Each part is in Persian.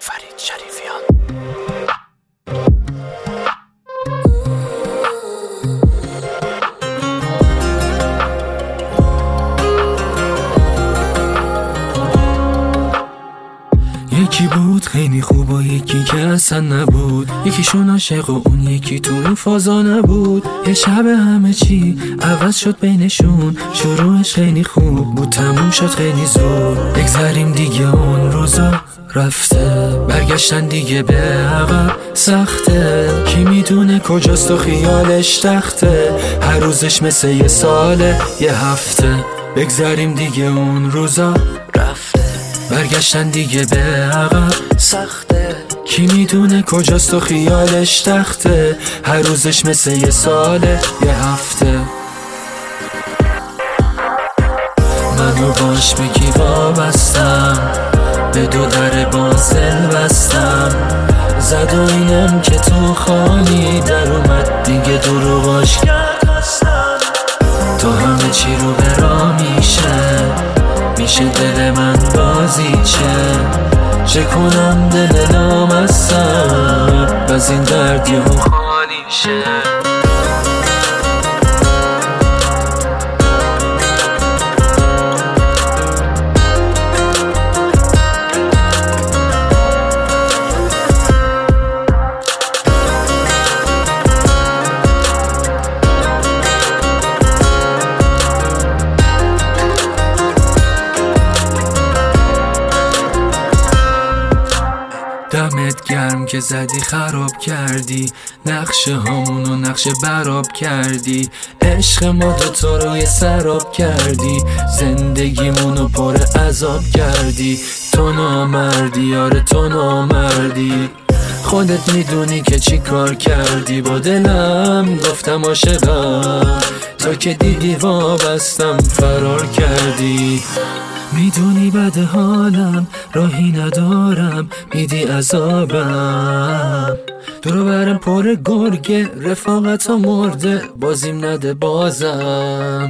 فرید شریفیان. یکی بود خیلی خوب و یکی که اصلا نبود، یکیشون عاشق و اون یکی تو اون فازا نبود. یه شب همه چی عوض شد بینشون، شروعش خیلی خوب بود تموم شد خیلی زود. بگذاریم دیگه اون روزا رفته، برگشتن دیگه به عقب سخته. کی میدونه کجاست و خیالش تخته، هر روزش مثل یه ساله یه هفته. بگذاریم دیگه اون روزا رفته، برگشتن دیگه به عقب سخته. کی میدونه کجاست و خیالش تخته، هر روزش مثل یه ساله یه هفته. منو باش بگی وابستم، به دو در بازل بستم. زد و اینم که تو خالی در اومد دیگه دروغاش کرد هستم. تو همه چی رو برا میشه دل من بازی چه کنم دل نامستم، از این دردی و خالی شه. دمت گرم که زدی خراب کردی، نقشه هامونو نقشه براب کردی. عشق ما دوتا روی سراب کردی، زندگیمونو پر عذاب کردی. تو نامردی آره تو نامردی، خودت میدونی که چی کار کردی با دلم. گفتم عاشقم، تو که دیدی وابستم فرار کردی. میدونی بد حالم راهی ندارم، میدی عذابم. دورو برم پر گرگه رفاقت ها مرده، بازیم نده بازم.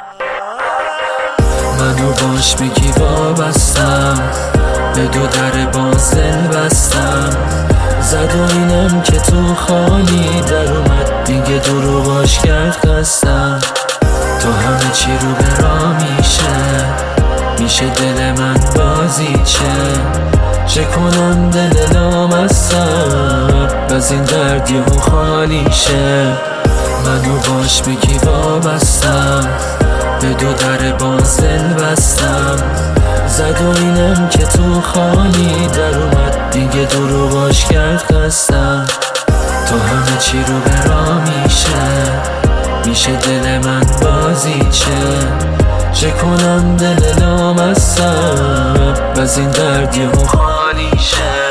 منو باش بگی وابستم، به دو در بازل بستم. زد و اینم که تو خالی در اومد دیگه دروغاش کرد خستم. تو همه چی رو برا میشه دل من بازی چه کنم دل نامستم، از این دردی و خالی شه. منو باش بگی وابستم، به دو در بازل بستم. زد و اینم که تو خالی در اومد دیگه دروغاش کرد خستم. تو همه چی رو برا میشه دل من بازی چه کنم دل نامستم، از این دردی و خالی شه.